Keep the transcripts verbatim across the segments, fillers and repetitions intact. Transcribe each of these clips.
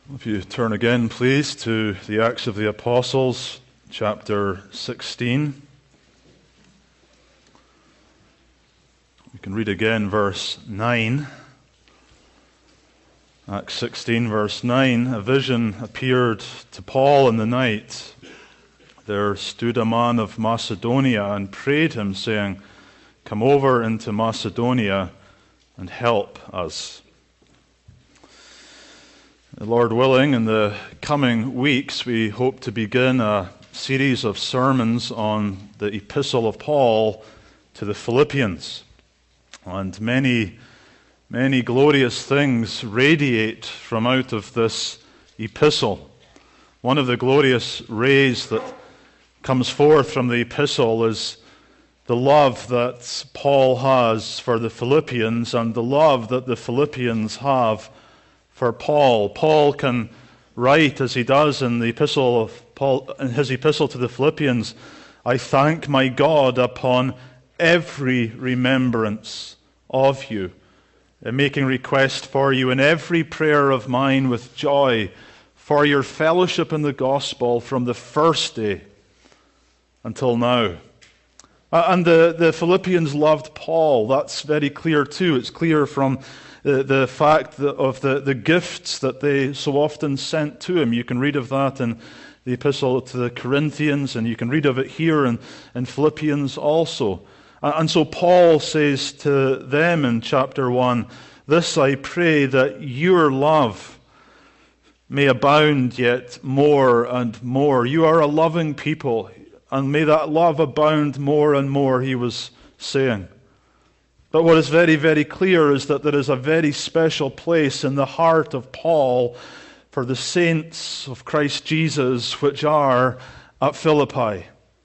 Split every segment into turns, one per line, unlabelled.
If you turn again, please, to the Acts of the Apostles, chapter sixteen. We can read again verse nine. Acts sixteen, verse nine. A vision appeared to Paul in the night. There stood a man of Macedonia and prayed him, saying, "Come over into Macedonia and help us." Lord willing, in the coming weeks, we hope to begin a series of sermons on the Epistle of Paul to the Philippians. And many, many glorious things radiate from out of this epistle. One of the glorious rays that comes forth from the epistle is the love that Paul has for the Philippians and the love that the Philippians have for Paul. Paul can write, as he does in the epistle of Paul, in his epistle to the Philippians, "I thank my God upon every remembrance of you, making request for you in every prayer of mine with joy, for your fellowship in the gospel from the first day until now." And the, the Philippians loved Paul. That's very clear too. It's clear from The, the fact that of the, the gifts that they so often sent to him. You can read of that in the epistle to the Corinthians, and you can read of it here in, in Philippians also. And, and so Paul says to them in chapter one, "This I pray, that your love may abound yet more and more." You are a loving people, and may that love abound more and more, he was saying. But what is very, very clear is that there is a very special place in the heart of Paul for the saints of Christ Jesus which are at Philippi.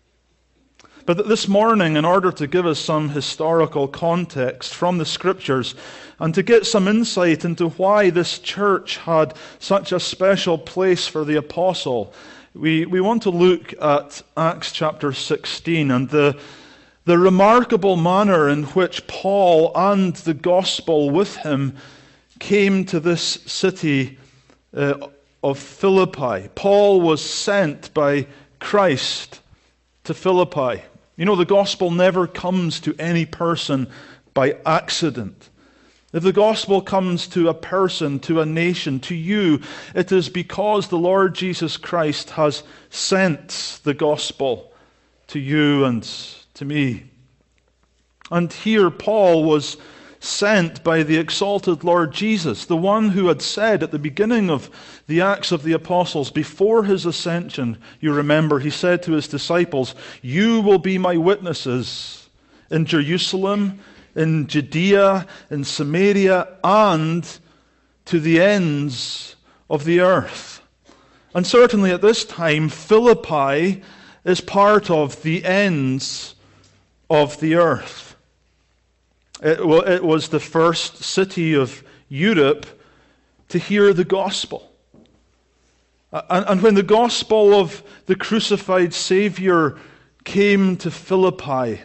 But this morning, in order to give us some historical context from the Scriptures and to get some insight into why this church had such a special place for the apostle, we, we want to look at Acts chapter sixteen and the The remarkable manner in which Paul and the gospel with him came to this city uh, of Philippi. Paul was sent by Christ to Philippi. You know, the gospel never comes to any person by accident. If the gospel comes to a person, to a nation, to you, it is because the Lord Jesus Christ has sent the gospel to you and to me. And here Paul was sent by the exalted Lord Jesus, the one who had said at the beginning of the Acts of the Apostles, before his ascension, you remember, he said to his disciples, "You will be my witnesses in Jerusalem, in Judea, in Samaria, and to the ends of the earth." And certainly at this time, Philippi is part of the ends of the earth. It, well, it was the first city of Europe to hear the gospel. And, and when the gospel of the crucified Savior came to Philippi,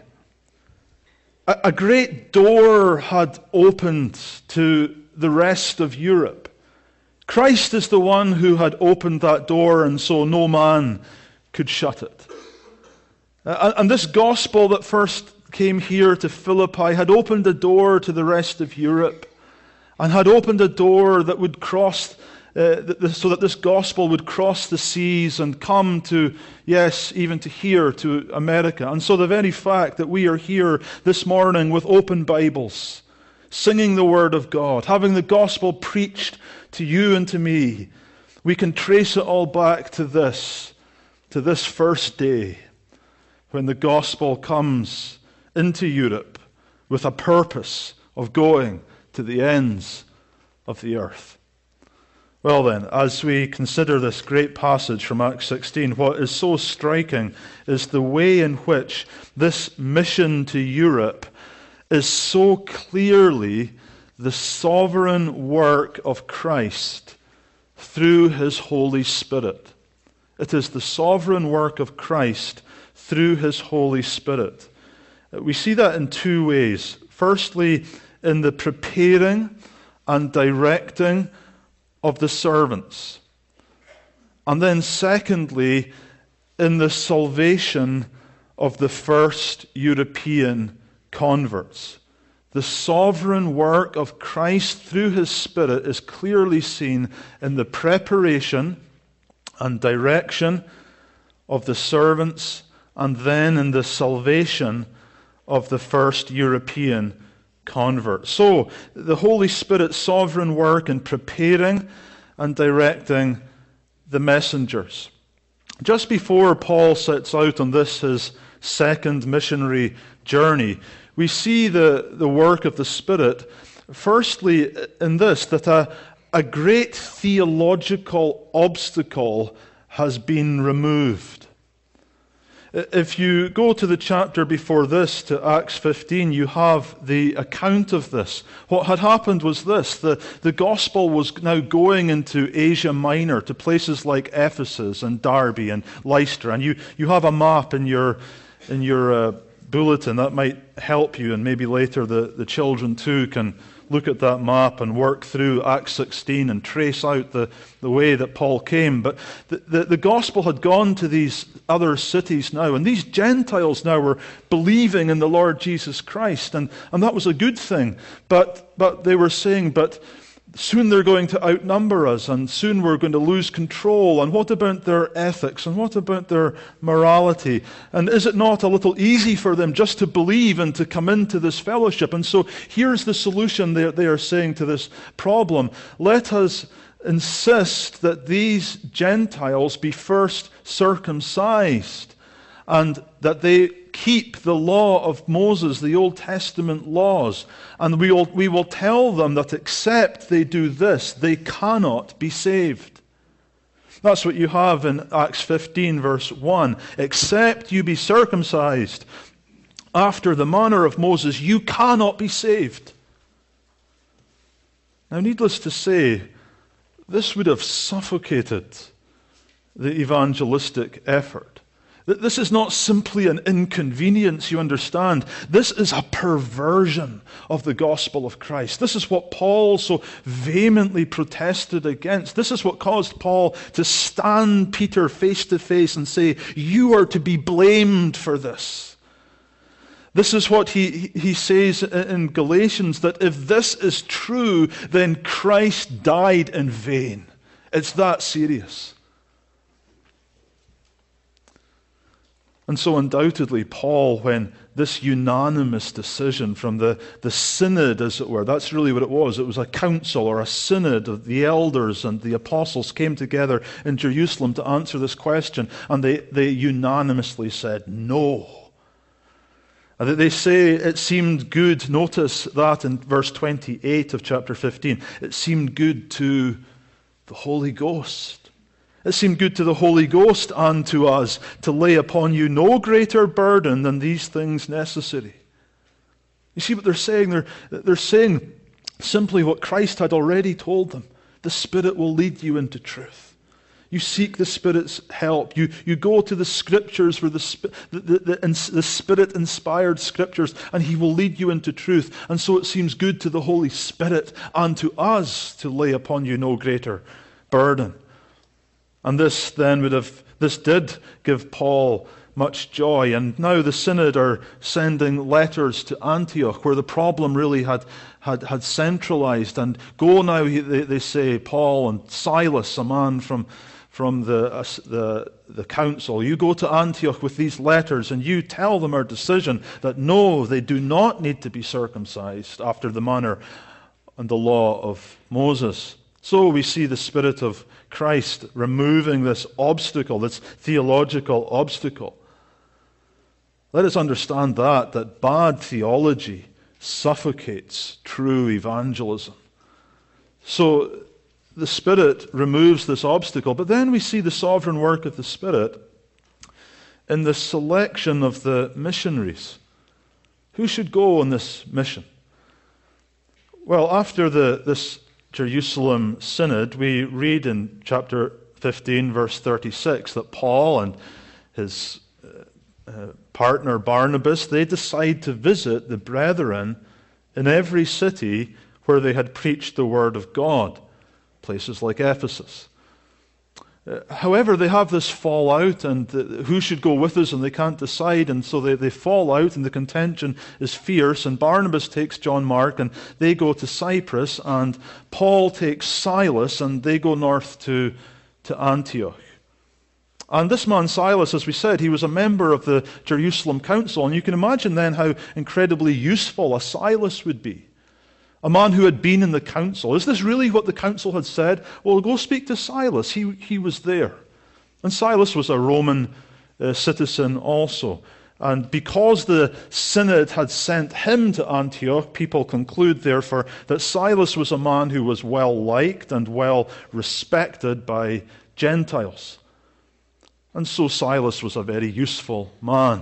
a, a great door had opened to the rest of Europe. Christ is the one who had opened that door, and so no man could shut it. Uh, and this gospel that first came here to Philippi had opened a door to the rest of Europe, and had opened a door that would cross, uh, the, so that this gospel would cross the seas and come to, yes, even to here, to America. And so the very fact that we are here this morning with open Bibles, singing the Word of God, having the gospel preached to you and to me, we can trace it all back to this, to this first day, when the gospel comes into Europe with a purpose of going to the ends of the earth. Well then, as we consider this great passage from Acts sixteen, what is so striking is the way in which this mission to Europe is so clearly the sovereign work of Christ through his Holy Spirit. It is the sovereign work of Christ through his Holy Spirit. We see that in two ways. Firstly, in the preparing and directing of the servants. And then secondly, in the salvation of the first European converts. The sovereign work of Christ through His Spirit is clearly seen in the preparation and direction of the servants, and then in the salvation of the first European converts. So, the Holy Spirit's sovereign work in preparing and directing the messengers. Just before Paul sets out on this, his second missionary journey, we see the, the work of the Spirit, firstly in this, that a, a great theological obstacle has been removed. If you go to the chapter before this, to Acts fifteen, you have the account of this. What had happened was this: the, the gospel was now going into Asia Minor, to places like Ephesus and Derbe and Lystra. And you, you have a map in your, in your uh, bulletin that might help you, and maybe later the, the children too can look at that map and work through Acts sixteen and trace out the, the way that Paul came. But the, the, the gospel had gone to these other cities now, and these Gentiles now were believing in the Lord Jesus Christ, and, and that was a good thing. But, but they were saying, but soon they're going to outnumber us, and soon we're going to lose control. And what about their ethics? And what about their morality? And is it not a little easy for them just to believe and to come into this fellowship? And so here's the solution they, they are saying to this problem. Let us insist that these Gentiles be first circumcised, and that they keep the law of Moses, the Old Testament laws. And we will, we will tell them that except they do this, they cannot be saved. That's what you have in Acts fifteen, verse one. Except you be circumcised after the manner of Moses, you cannot be saved. Now, needless to say, this would have suffocated the evangelistic effort. This is not simply an inconvenience, you understand. This is a perversion of the gospel of Christ. This is what Paul so vehemently protested against. This is what caused Paul to stand Peter face to face and say, you are to be blamed for this. This is what he, he says in Galatians, that if this is true, then Christ died in vain. It's that serious. And so undoubtedly, Paul, when this unanimous decision from the, the synod, as it were, that's really what it was. It was a council or a synod of the elders and the apostles came together in Jerusalem to answer this question. And they, they unanimously said, no. And they say it seemed good, notice that in verse twenty-eight of chapter fifteen, it seemed good to the Holy Ghost. It seemed good to the Holy Ghost and to us to lay upon you no greater burden than these things necessary. You see what they're saying? They're, they're saying simply what Christ had already told them. The Spirit will lead you into truth. You seek the Spirit's help. You, you go to the Scriptures, where the, the, the, the, the Spirit-inspired Scriptures, and He will lead you into truth. And so it seems good to the Holy Spirit and to us to lay upon you no greater burden. And this then would have, this did give Paul much joy. And now the synod are sending letters to Antioch, where the problem really had, had, had centralized. And go now, they, they say, Paul and Silas, a man from, from the, uh, the, the council, you go to Antioch with these letters and you tell them our decision that no, they do not need to be circumcised after the manner and the law of Moses. So we see the Spirit of Christ removing this obstacle, this theological obstacle. Let us understand that, that bad theology suffocates true evangelism. So the Spirit removes this obstacle, but then we see the sovereign work of the Spirit in the selection of the missionaries. Who should go on this mission? Well, after the this Jerusalem Synod, we read in chapter fifteen, verse thirty-six, that Paul and his uh, uh, partner Barnabas, they decide to visit the brethren in every city where they had preached the word of God, places like Ephesus. Uh, however, they have this fallout, and uh, who should go with us, and they can't decide, and so they, they fall out, and the contention is fierce, and Barnabas takes John Mark, and they go to Cyprus, and Paul takes Silas, and they go north to, to Antioch. And this man Silas, as we said, he was a member of the Jerusalem Council, and you can imagine then how incredibly useful a Silas would be. A man who had been in the council. Is this really what the council had said? Well, go speak to Silas. He, he was there. And Silas was a Roman uh, citizen also. And because the synod had sent him to Antioch, people conclude, therefore, that Silas was a man who was well liked and well respected by Gentiles. And so Silas was a very useful man.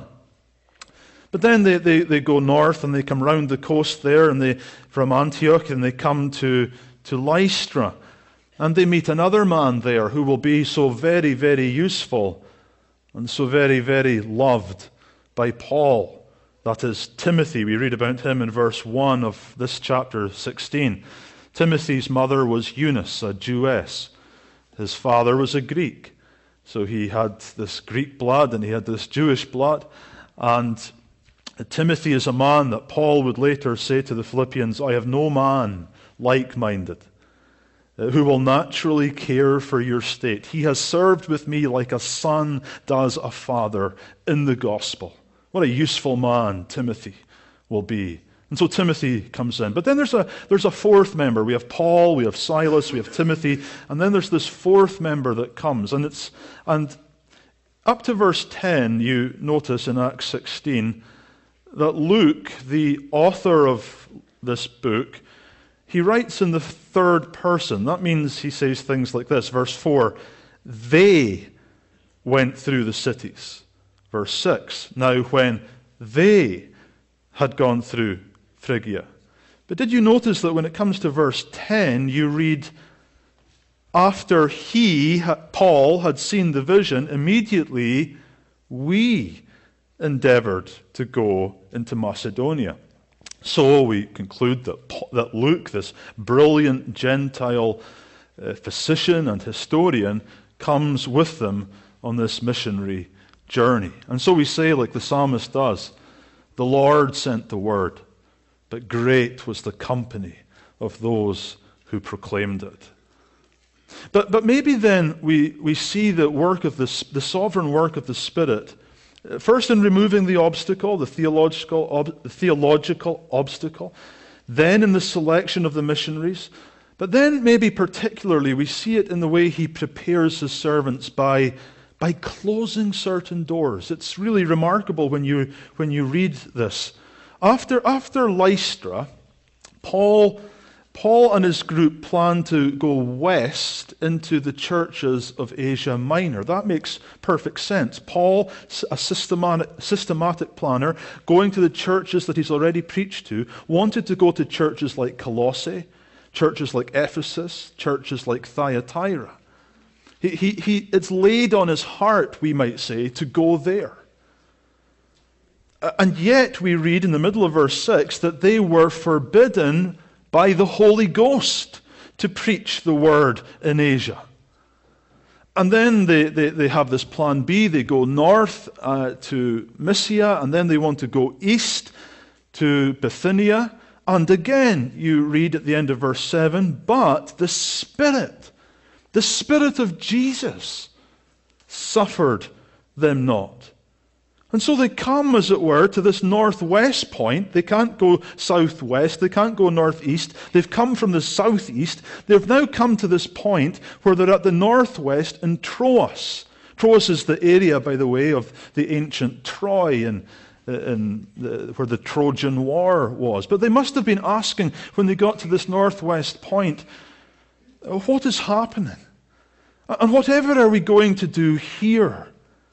But then they, they, they go north and they come round the coast there and they from Antioch and they come to, to Lystra. And they meet another man there who will be so very, very useful and so very, very loved by Paul. That is Timothy. We read about him in verse one of this chapter sixteen. Timothy's mother was Eunice, a Jewess. His father was a Greek. So he had this Greek blood and he had this Jewish blood. And Timothy is a man that Paul would later say to the Philippians, I have no man like-minded who will naturally care for your state. He has served with me like a son does a father in the gospel. What a useful man Timothy will be. And so Timothy comes in. But then there's a there's a fourth member. We have Paul, we have Silas, we have Timothy, and then there's this fourth member that comes. And it's and up to verse ten, you notice in Acts sixteen, that Luke, the author of this book, he writes in the third person. That means he says things like this. Verse four, they went through the cities. Verse six, now when they had gone through Phrygia. But did you notice that when it comes to verse ten, you read, after he, Paul, had seen the vision, immediately we endeavored to go into Macedonia. So we conclude that, that Luke, this brilliant Gentile uh, physician and historian, comes with them on this missionary journey. And so we say, like the psalmist does, the Lord sent the word, but great was the company of those who proclaimed it. But but maybe then we, we see the work of the, the sovereign work of the Spirit, first in removing the obstacle, the theological, ob, the theological obstacle, then in the selection of the missionaries, but then maybe particularly we see it in the way he prepares his servants by, by closing certain doors. It's really remarkable when you, when you read this. After, after Lystra, Paul, Paul and his group plan to go west into the churches of Asia Minor. That makes perfect sense. Paul, a systematic, systematic planner, going to the churches that he's already preached to, wanted to go to churches like Colossae, churches like Ephesus, churches like Thyatira. He, he, he, it's laid on his heart, we might say, to go there. And yet we read in the middle of verse six that they were forbidden by the Holy Ghost to preach the word in Asia. And then they, they, they have this plan B. They go north uh, to Mysia, and then they want to go east to Bithynia. And again, you read at the end of verse seven, but the Spirit, the Spirit of Jesus suffered them not. And so they come, as it were, to this northwest point. They can't go southwest. They can't go northeast. They've come from the southeast. They've now come to this point where they're at the northwest in Troas. Troas is the area, by the way, of the ancient Troy and in the, where the Trojan War was. But they must have been asking when they got to this northwest point, what is happening? And whatever are we going to do here?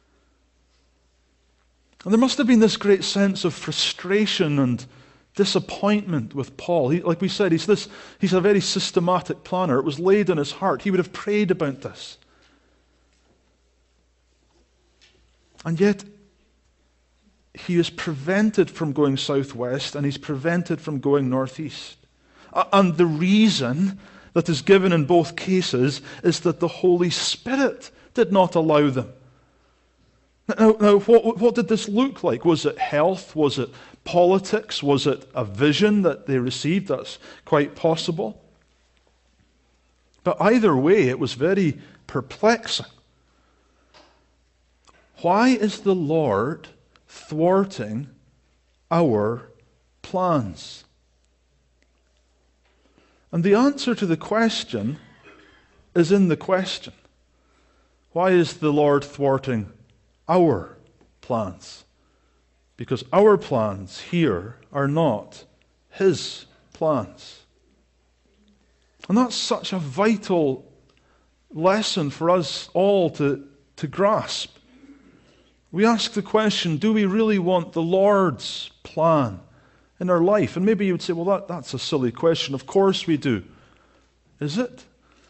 And there must have been this great sense of frustration and disappointment with Paul. He, like we said, he's, this, he's a very systematic planner. It was laid on his heart. He would have prayed about this. And yet, he is prevented from going southwest and he's prevented from going northeast. And the reason that is given in both cases is that the Holy Spirit did not allow them. Now, now what, what did this look like? Was it health? Was it politics? Was it a vision that they received? That's quite possible. But either way, it was very perplexing. Why is the Lord thwarting our plans? And the answer to the question is in the question. Why is the Lord thwarting our plans? Because our plans here are not His plans. And that's such a vital lesson for us all to, to grasp. We ask the question, do we really want the Lord's plan in our life? And maybe you would say, well, that, that's a silly question. Of course we do. Is it?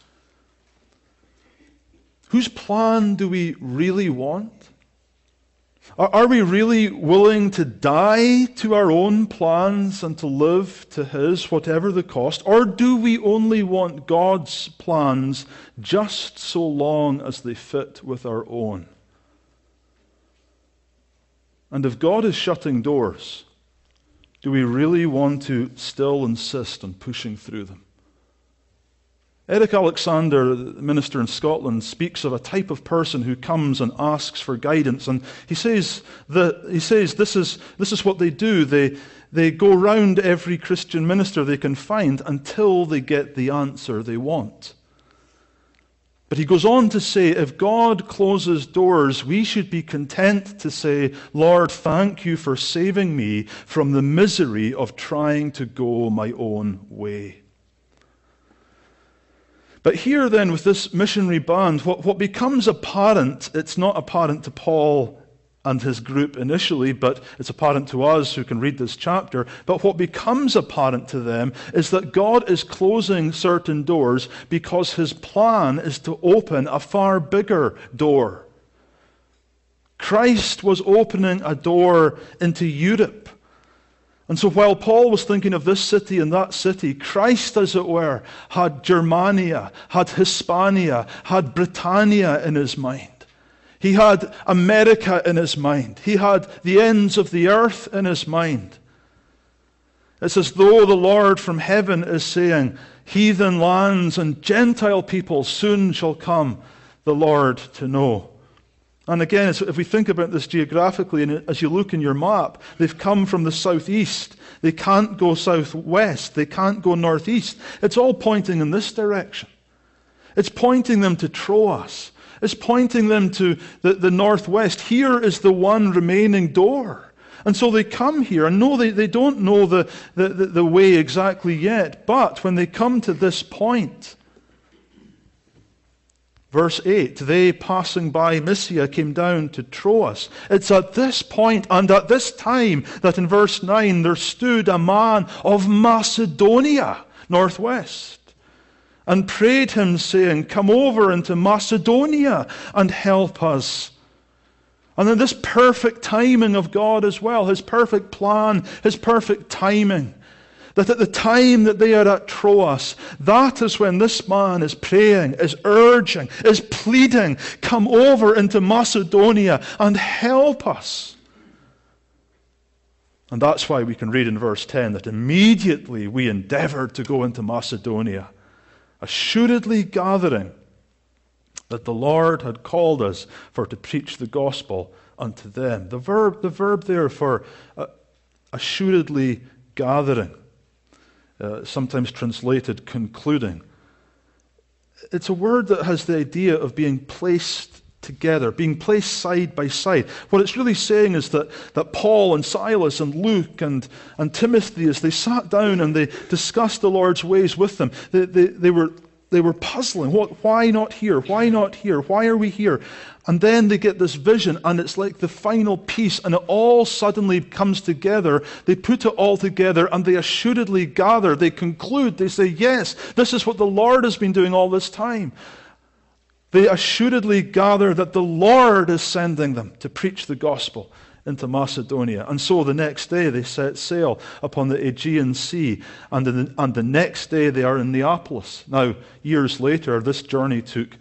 Whose plan do we really want? Are, are we really willing to die to our own plans and to live to His, whatever the cost? Or do we only want God's plans just so long as they fit with our own? And if God is shutting doors, do we really want to still insist on pushing through them? Eric Alexander, the minister in Scotland, speaks of a type of person who comes and asks for guidance. And he says that he says this is this is what they do. They they go round every Christian minister they can find until they get the answer they want. But he goes on to say, if God closes doors, we should be content to say, Lord, thank you for saving me from the misery of trying to go my own way. But here then, with this missionary band, what, what becomes apparent, it's not apparent to Paul and his group initially, but it's apparent to us who can read this chapter. But what becomes apparent to them is that God is closing certain doors because His plan is to open a far bigger door. Christ was opening a door into Europe. And so while Paul was thinking of this city and that city, Christ, as it were, had Germania, had Hispania, had Britannia in his mind. He had America in his mind. He had the ends of the earth in his mind. It's as though the Lord from heaven is saying, heathen lands and Gentile people soon shall come the Lord to know. And again, if we think about this geographically, and as you look in your map, they've come from the southeast. They can't go southwest. They can't go northeast. It's all pointing in this direction. It's pointing them to Troas. It's pointing them to the, the northwest. Here is the one remaining door. And so they come here, and no, they, they don't know the, the, the, the way exactly yet, but when they come to this point, verse eight, they passing by Mysia came down to Troas. It's at this point and at this time that in verse nine there stood a man of Macedonia, northwest, and prayed him, saying, come over into Macedonia and help us. And then this perfect timing of God as well, His perfect plan, His perfect timing, that at the time that they are at Troas, that is when this man is praying, is urging, is pleading, come over into Macedonia and help us. And that's why we can read in verse ten that immediately we endeavored to go into Macedonia, assuredly gathering that the Lord had called us for to preach the gospel unto them. The verb, the verb there for uh, assuredly gathering, uh, sometimes translated concluding. It's a word that has the idea of being placed together, being placed side by side. What it's really saying is that, that Paul and Silas and Luke and, and Timothy, as they sat down and they discussed the Lord's ways with them, they, they, they were they were puzzling. What, why not here? Why not here? Why are we here? And then they get this vision, and it's like the final piece, and it all suddenly comes together. They put it all together, and they assuredly gather. They conclude. They say, yes, this is what the Lord has been doing all this time. They assuredly gather that the Lord is sending them to preach the gospel into Macedonia. And so the next day they set sail upon the Aegean Sea, and the, and the next day they are in Neapolis. Now, years later, this journey took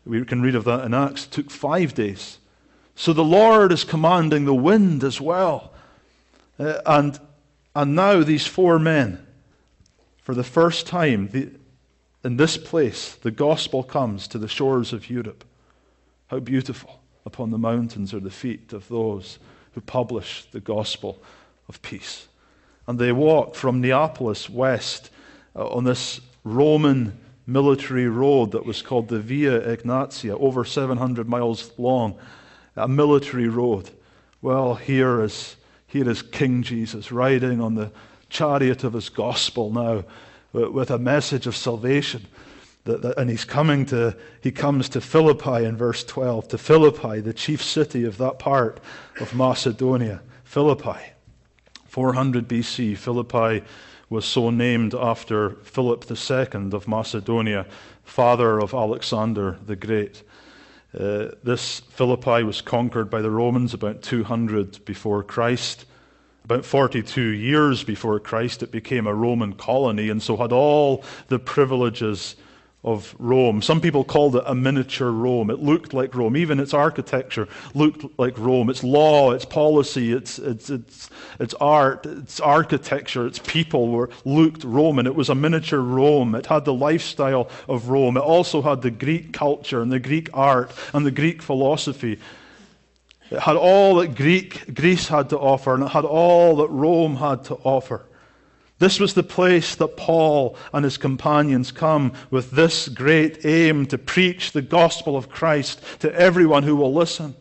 We can read of that in Acts. It took five days. So the Lord is commanding the wind as well. Uh, and, and now these four men, for the first time the, in this place, the gospel comes to the shores of Europe. How beautiful upon the mountains are the feet of those who publish the gospel of peace. And they walked from Neapolis west uh, on this Roman military road that was called the Via Egnatia, over seven hundred miles long, a military road. Well, here is, here is King Jesus riding on the chariot of his gospel now with a message of salvation. And he's coming to, he comes to Philippi in verse twelve, to Philippi, the chief city of that part of Macedonia. Philippi, four hundred B C, Philippi was so named after Philip the Second of Macedonia, father of Alexander the Great. Uh, this Philippi was conquered by the Romans about two hundred before Christ. About forty-two years before Christ, it became a Roman colony, and so had all the privileges of Rome. Some people called it a miniature Rome. It looked like Rome. Even its architecture looked like Rome. Its law, its policy, its its its, its art, its architecture, its people were looked Roman. It was a miniature Rome. It had the lifestyle of Rome. It also had the Greek culture and the Greek art and the Greek philosophy. It had all that Greek Greece had to offer, and it had all that Rome had to offer. This was the place that Paul and his companions come with this great aim to preach the gospel of Christ to everyone who will listen.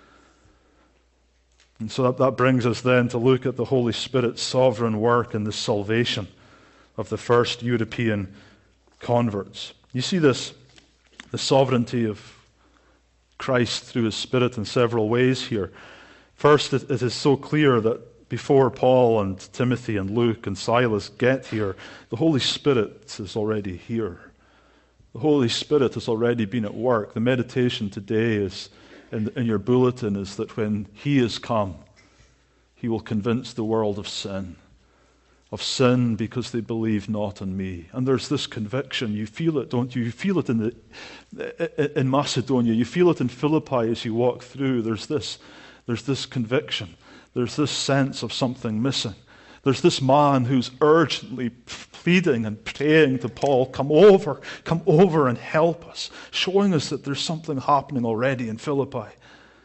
And so that, that brings us then to look at the Holy Spirit's sovereign work in the salvation of the first European converts. You see this, the sovereignty of Christ through his Spirit in several ways here. First, it, it is so clear that before Paul and Timothy and Luke and Silas get here, the Holy Spirit is already here. The Holy Spirit has already been at work. The meditation today is in, in your bulletin is that when he is come, he will convince the world of sin. Of sin because they believe not in me. And there's this conviction. You feel it, don't you? You feel it in the in Macedonia. You feel it in Philippi as you walk through. There's this, there's this conviction. There's this sense of something missing. There's this man who's urgently pleading and praying to Paul, come over, come over and help us, showing us that there's something happening already in Philippi. And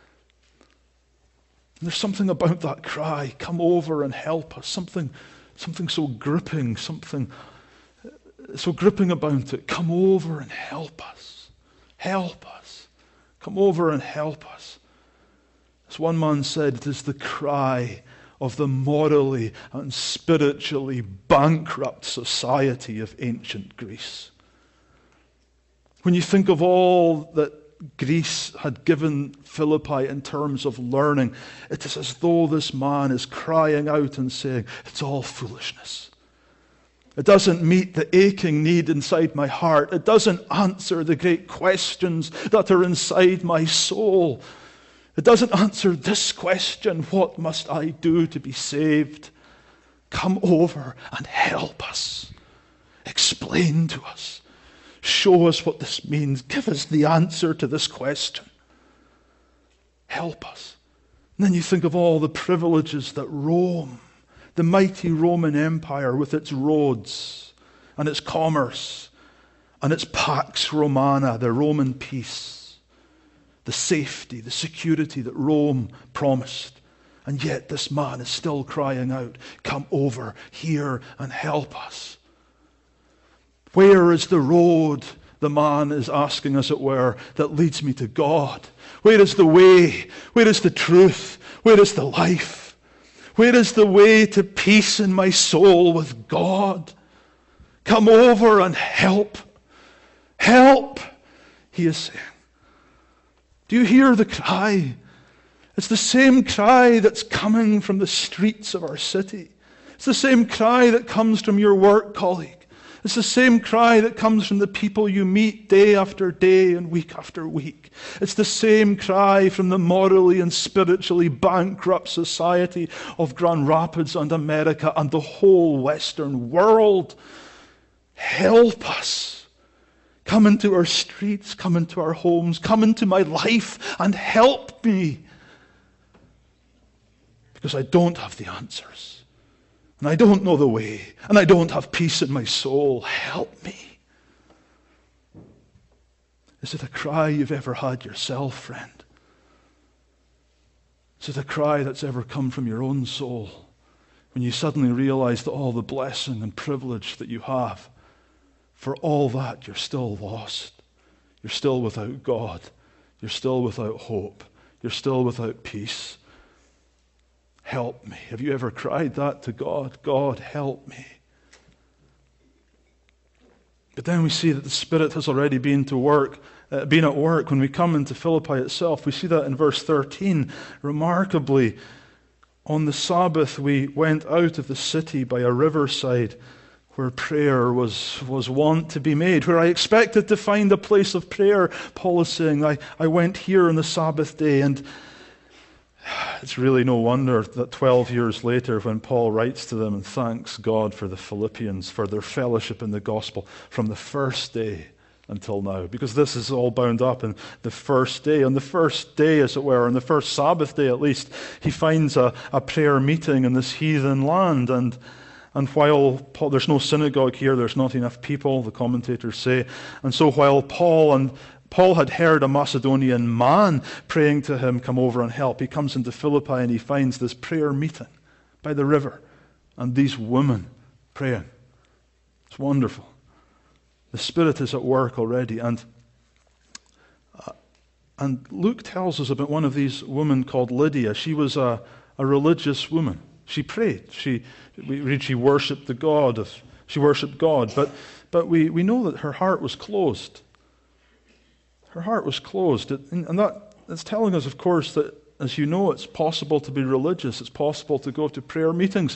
there's something about that cry, come over and help us, something, something so gripping, something so gripping about it. Come over and help us. Help us. Come over and help us. As one man said, it is the cry of the morally and spiritually bankrupt society of ancient Greece. When you think of all that Greece had given Philippi in terms of learning, it is as though this man is crying out and saying, it's all foolishness. It doesn't meet the aching need inside my heart. It doesn't answer the great questions that are inside my soul. It doesn't answer this question, what must I do to be saved? Come over and help us. Explain to us. Show us what this means. Give us the answer to this question. Help us. And then you think of all the privileges that Rome, the mighty Roman Empire with its roads and its commerce and its Pax Romana, the Roman peace, the safety, the security that Rome promised. And yet this man is still crying out, come over here and help us. Where is the road, the man is asking, as it were, that leads me to God? Where is the way? Where is the truth? Where is the life? Where is the way to peace in my soul with God? Come over and help. Help, he is saying. Do you hear the cry? It's the same cry that's coming from the streets of our city. It's the same cry that comes from your work colleague. It's the same cry that comes from the people you meet day after day and week after week. It's the same cry from the morally and spiritually bankrupt society of Grand Rapids and America and the whole Western world. Help us. Come into our streets, come into our homes, come into my life and help me. Because I don't have the answers. And I don't know the way. And I don't have peace in my soul. Help me. Is it a cry you've ever had yourself, friend? Is it a cry that's ever come from your own soul when you suddenly realize that all the blessing and privilege that you have, for all that, you're still lost. You're still without God. You're still without hope. You're still without peace. Help me. Have you ever cried that to God? God, help me. But then we see that the Spirit has already been to work, uh, been at work. When we come into Philippi itself, we see that in verse thirteen. Remarkably, on the Sabbath we went out of the city by a riverside where prayer was, was wont to be made, where I expected to find a place of prayer. Paul is saying, I, I went here on the Sabbath day, and it's really no wonder that twelve years later, when Paul writes to them and thanks God for the Philippians, for their fellowship in the gospel from the first day until now, because this is all bound up in the first day. On the first day, as it were, on the first Sabbath day at least, he finds a, a prayer meeting in this heathen land, and And while Paul, there's no synagogue here, there's not enough people, the commentators say. And so while Paul and Paul had heard a Macedonian man praying to him, come over and help, he comes into Philippi and he finds this prayer meeting by the river and these women praying. It's wonderful. The Spirit is at work already. And, uh, and Luke tells us about one of these women called Lydia. She was a, a religious woman. She prayed. She we read she worshipped the God of she worshipped God, but but we, we know that her heart was closed. Her heart was closed, and that that's telling us, of course, that as you know, it's possible to be religious. It's possible to go to prayer meetings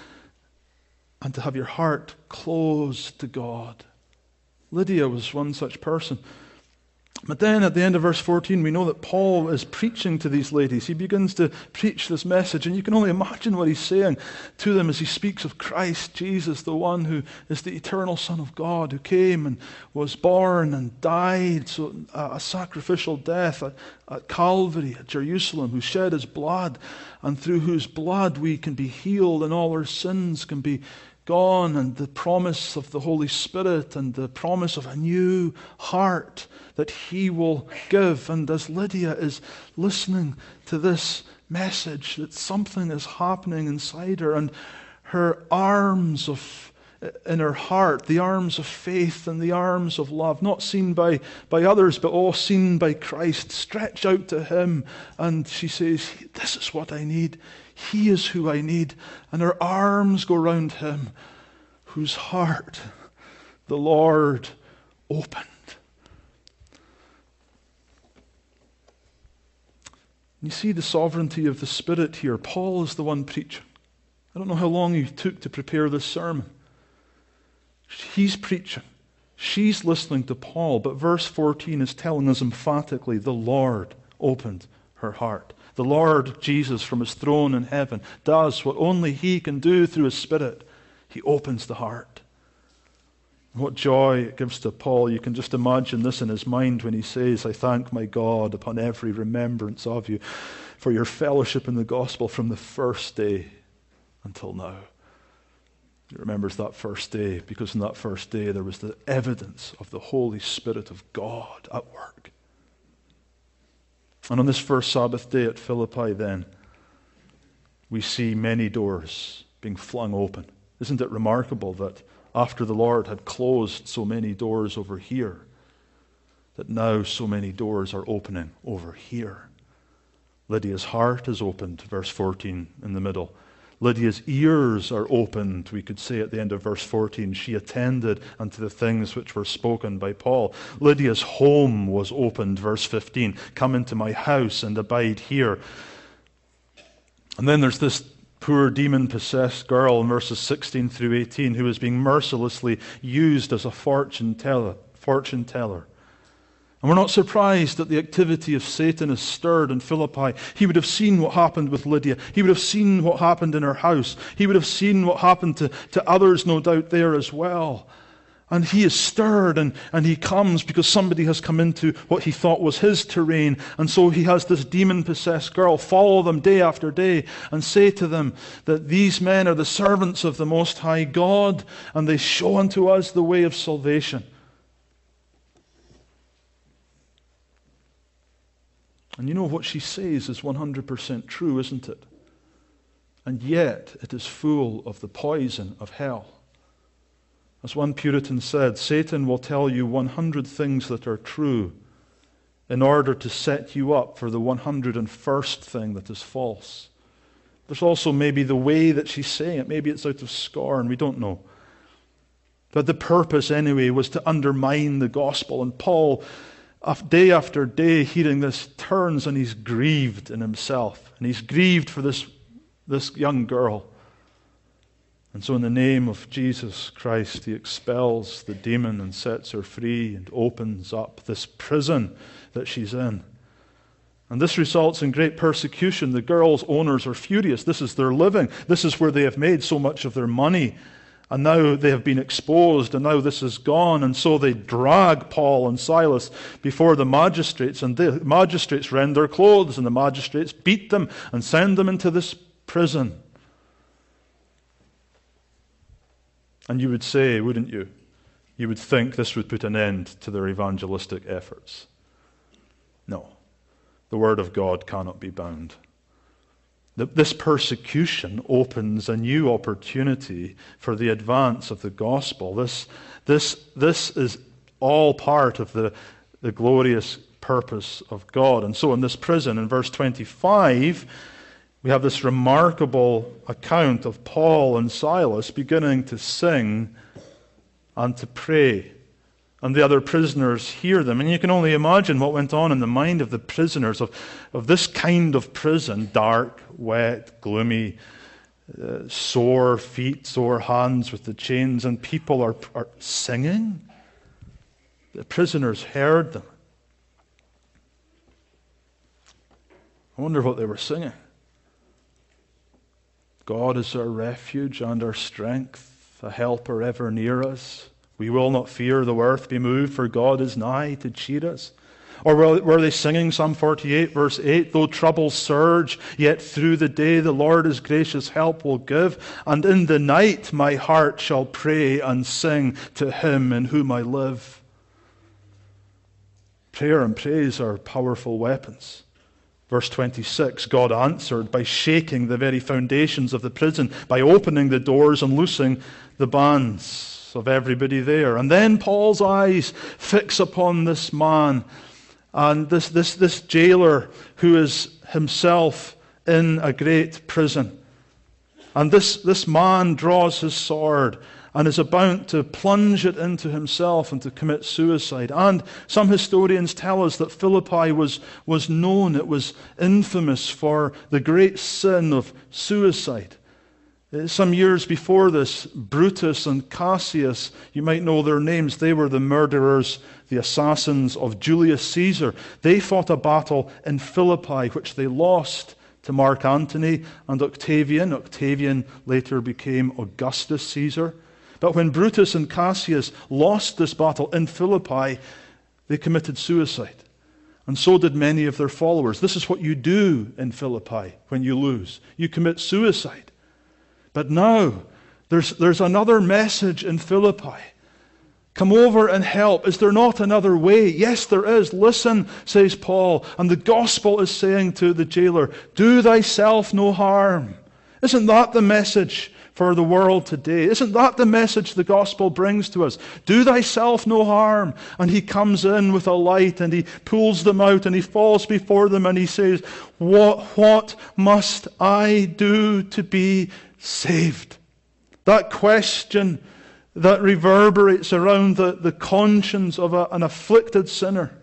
and to have your heart closed to God. Lydia was one such person. But then at the end of verse fourteen, we know that Paul is preaching to these ladies. He begins to preach this message, and you can only imagine what he's saying to them as he speaks of Christ Jesus, the one who is the eternal Son of God, who came and was born and died, so a sacrificial death at, at Calvary, at Jerusalem, who shed his blood, and through whose blood we can be healed and all our sins can be gone, and the promise of the Holy Spirit and the promise of a new heart that he will give. And as Lydia is listening to this message, that something is happening inside her, and her arms of in her heart, the arms of faith and the arms of love, not seen by, by others, but all seen by Christ, stretch out to him. And she says, this is what I need. He is who I need. And her arms go round him, whose heart the Lord opened. You see the sovereignty of the Spirit here. Paul is the one preaching. I don't know how long he took to prepare this sermon. He's preaching. She's listening to Paul. But verse fourteen is telling us emphatically, the Lord opened her heart. The Lord Jesus from his throne in heaven does what only he can do through his Spirit. He opens the heart. What joy it gives to Paul. You can just imagine this in his mind when he says, I thank my God upon every remembrance of you for your fellowship in the gospel from the first day until now. He remembers that first day because in that first day there was the evidence of the Holy Spirit of God at work. And on this first Sabbath day at Philippi then, we see many doors being flung open. Isn't it remarkable that after the Lord had closed so many doors over here, that now so many doors are opening over here? Lydia's heart is opened, verse fourteen in the middle. Lydia's ears are opened, we could say at the end of verse fourteen. She attended unto the things which were spoken by Paul. Lydia's home was opened, verse fifteen. Come into my house and abide here. And then there's this poor demon-possessed girl in verses sixteen through eighteen who is being mercilessly used as a fortune teller. Fortune teller. And we're not surprised that the activity of Satan is stirred in Philippi. He would have seen what happened with Lydia. He would have seen what happened in her house. He would have seen what happened to, to others, no doubt, there as well. And he is stirred, and, and he comes because somebody has come into what he thought was his terrain. And so he has this demon-possessed girl follow them day after day and say to them that these men are the servants of the Most High God, and they show unto us the way of salvation. And you know what she says is one hundred percent true, isn't it? And yet it is full of the poison of hell. As one Puritan said, Satan will tell you one hundred things that are true in order to set you up for the one hundred and first thing that is false. There's also maybe the way that she's saying it. Maybe it's out of scorn. We don't know. But the purpose anyway was to undermine the gospel. And Paul, day after day, hearing this, turns and he's grieved in himself. And he's grieved for this, this young girl. And so in the name of Jesus Christ, he expels the demon and sets her free and opens up this prison that she's in. And this results in great persecution. The girl's owners are furious. This is their living. This is where they have made so much of their money. And now they have been exposed, and now this is gone. And so they drag Paul and Silas before the magistrates, and the magistrates rend their clothes, and the magistrates beat them and send them into this prison. And you would say, wouldn't you? You would think this would put an end to their evangelistic efforts. No. The Word of God cannot be bound. This persecution opens a new opportunity for the advance of the gospel. This, this, this is all part of the, the glorious purpose of God. And so in this prison, in verse twenty-five, we have this remarkable account of Paul and Silas beginning to sing and to pray. And the other prisoners hear them. And you can only imagine what went on in the mind of the prisoners of, of this kind of prison, dark, wet, gloomy, uh, sore feet, sore hands with the chains, and people are, are singing. The prisoners heard them. I wonder what they were singing. God is our refuge and our strength, a helper ever near us. We will not fear though earth be moved, for God is nigh to cheer us. Or were they singing Psalm forty-eight, verse eight, though troubles surge, yet through the day the Lord his gracious help will give, and in the night my heart shall pray and sing to him in whom I live. Prayer and praise are powerful weapons. Verse twenty-six, God answered by shaking the very foundations of the prison, by opening the doors and loosing the bands of everybody there. And then Paul's eyes fix upon this man and this, this, this jailer who is himself in a great prison. And this, this man draws his sword and is about to plunge it into himself and to commit suicide. And some historians tell us that Philippi was, was known, it was infamous for the great sin of suicide. Some years before this, Brutus and Cassius, you might know their names, they were the murderers, the assassins of Julius Caesar. They fought a battle in Philippi, which they lost to Mark Antony and Octavian. Octavian later became Augustus Caesar. But when Brutus and Cassius lost this battle in Philippi, they committed suicide. And so did many of their followers. This is what you do in Philippi when you lose. You commit suicide. But now, there's, there's another message in Philippi. Come over and help. Is there not another way? Yes, there is. Listen, says Paul. And the gospel is saying to the jailer, do thyself no harm. Isn't that the message for the world today? Isn't that the message the gospel brings to us? Do thyself no harm. And he comes in with a light and he pulls them out and he falls before them and he says, what, what must I do to be saved? That question that reverberates around the, the conscience of a, an afflicted sinner.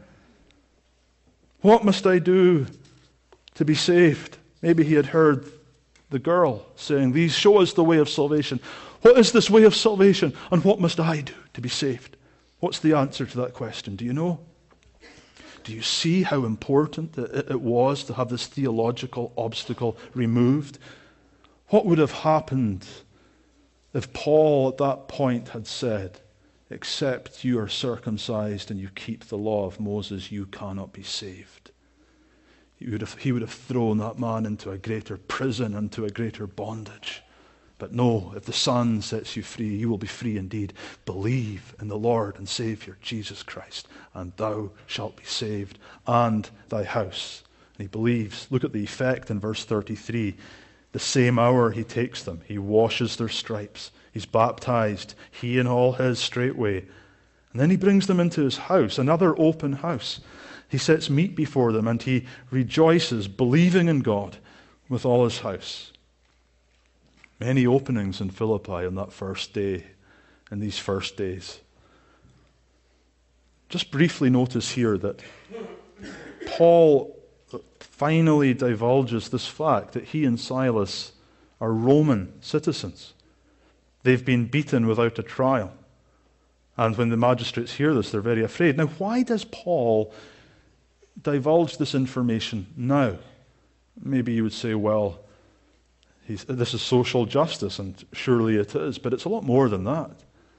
What must I do to be saved? Maybe he had heard the girl saying, these show us the way of salvation. What is this way of salvation? And what must I do to be saved? What's the answer to that question? Do you know? Do you see how important it was to have this theological obstacle removed? What would have happened if Paul at that point had said, except you are circumcised and you keep the law of Moses, you cannot be saved. He would have, he would have thrown that man into a greater prison, into a greater bondage. But no, if the Son sets you free, you will be free indeed. Believe in the Lord and Savior, Jesus Christ, and thou shalt be saved, and thy house. And he believes. Look at the effect in verse thirty-three. The same hour he takes them. He washes their stripes. He's baptized, he and all his straightway. And then he brings them into his house, another open house. He sets meat before them, and he rejoices, believing in God with all his house. Many openings in Philippi on that first day, in these first days. Just briefly notice here that Paul finally divulges this fact that he and Silas are Roman citizens. They've been beaten without a trial. And when the magistrates hear this, they're very afraid. Now, why does Paul divulge this information now? Maybe you would say, well, he's, this is social justice, and surely it is, but it's a lot more than that.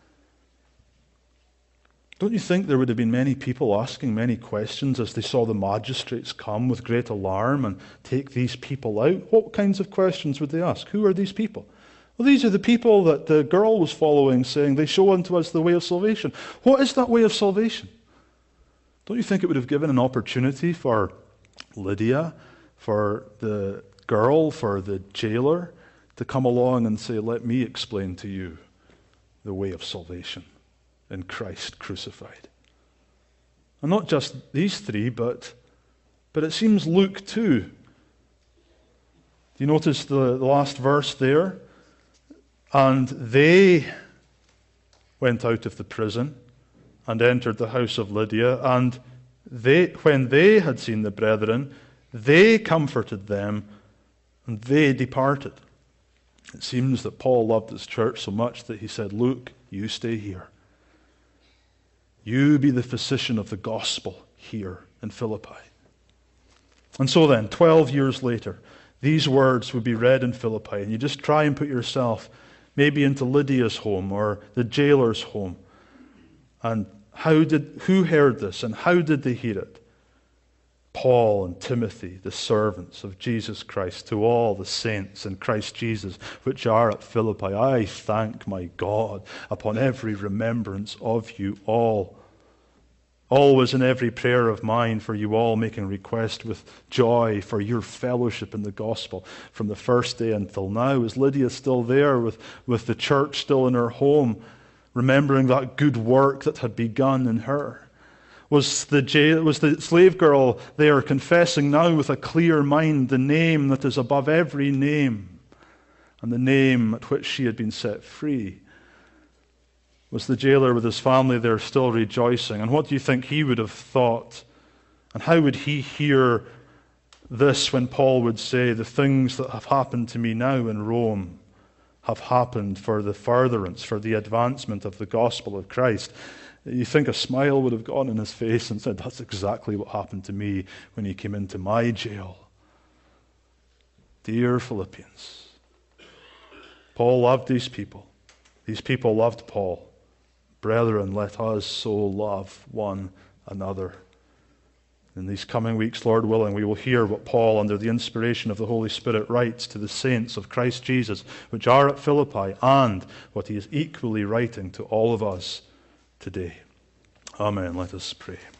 Don't you think there would have been many people asking many questions as they saw the magistrates come with great alarm and take these people out? What kinds of questions would they ask? Who are these people? Well, these are the people that the girl was following, saying, they show unto us the way of salvation. What is that way of salvation? Don't you think it would have given an opportunity for Lydia, for the girl, for the jailer, to come along and say, let me explain to you the way of salvation in Christ crucified? And not just these three, but, but it seems Luke too. Do you notice the, the last verse there? And they went out of the prison and entered the house of Lydia, and they, when they had seen the brethren, they comforted them, and they departed. It seems that Paul loved his church so much that he said, Luke, you stay here. You be the physician of the gospel here in Philippi. And so then, twelve years later, these words would be read in Philippi, and you just try and put yourself maybe into Lydia's home or the jailer's home. And how did who heard this, and how did they hear it? Paul and Timothy, the servants of Jesus Christ, to all the saints in Christ Jesus which are at Philippi, I thank my God upon every remembrance of you all. Always in every prayer of mine for you all, making request with joy for your fellowship in the gospel from the first day until now. Is Lydia still there with, with the church still in her home, remembering that good work that had begun in her? Was the, jail, was the slave girl there confessing now with a clear mind the name that is above every name, and the name at which she had been set free? Was the jailer with his family there still rejoicing? And what do you think he would have thought? And how would he hear this when Paul would say, the things that have happened to me now in Rome have happened for the furtherance, for the advancement of the gospel of Christ? You think a smile would have gone in his face and said, that's exactly what happened to me when he came into my jail. Dear Philippians, Paul loved these people. These people loved Paul. Brethren, let us so love one another. In these coming weeks, Lord willing, we will hear what Paul, under the inspiration of the Holy Spirit, writes to the saints of Christ Jesus, which are at Philippi, and what he is equally writing to all of us today. Amen. Let us pray.